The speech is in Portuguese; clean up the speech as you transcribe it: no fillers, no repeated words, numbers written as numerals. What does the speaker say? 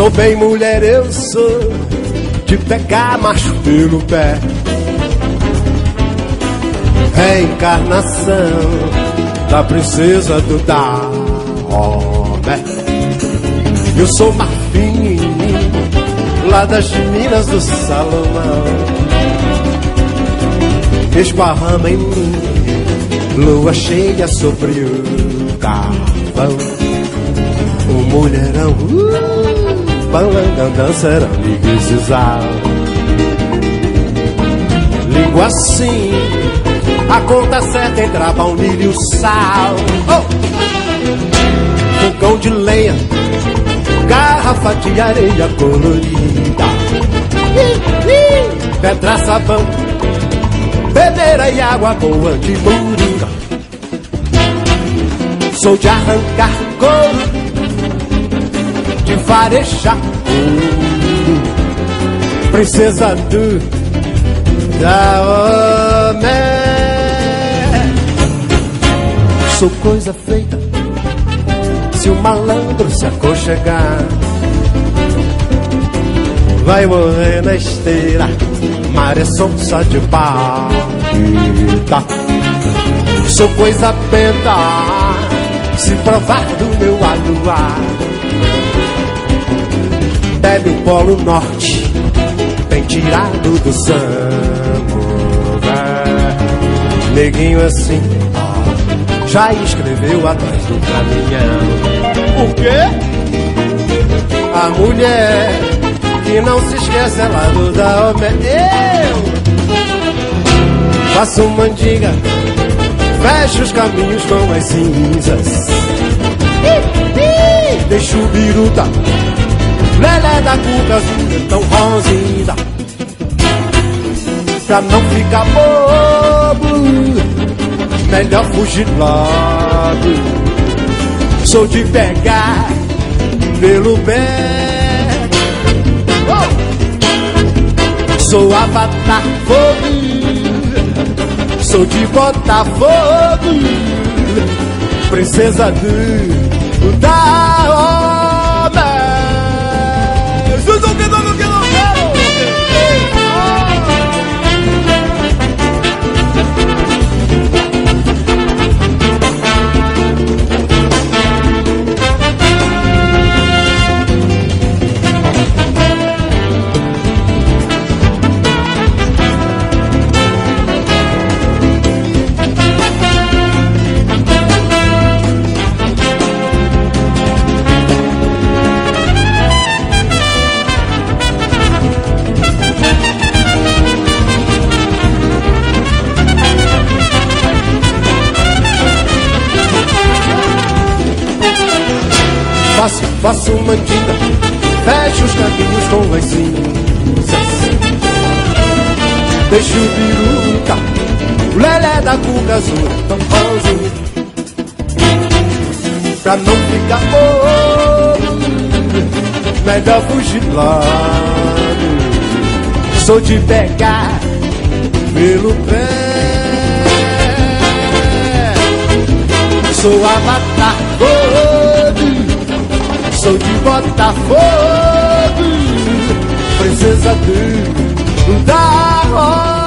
Sou bem mulher, eu sou de pegar macho pelo pé. Reencarnação da princesa do Daomé. Eu sou Marfim, lá das Minas do Salomão. Esparrama em mim lua cheia sobre o carvão. O mulherão, balangão, dançarão, liguizizal. Língua assim, a conta certa entre a baunilha e o sal. Fogão de lenha, garrafa de areia colorida, pedra, sabão, peneira e água boa de moringa. Sou de arrancar couro, de varejar ouro, princesa do Daomé. Sou coisa feita se o malandro se aconchegar. Vai morrer na esteira, maré sonsa de palha. Sou coisa benta se provar do meu aluar. Bebe o Polo Norte, bem tirado do samba. Neguinho assim já escreveu atrás do caminhão. O quê? A mulher que não se esquece é lá do Daomé. Eu faço mandinga, fecho os caminhos com as cinzas. Deixo o biruta, lelé da cuca, tão rosinha, pra não ficar bobo, melhor fugir logo. Sou de pegar pelo pé, sou avatar fogo, sou de Botafogo, princesa do Daomé. Vocês não querem, não quero, não quero. Faço mandinga, fecho os caminhos com as cinzas. Deixo o biruta, o lelé da cuca azul, tão rosinha, pra não ficar bobo, melhor fugir logo. Sou de pegar pelo pé, sou avatar gordo, sou de Botafogo, princesa do Daomé.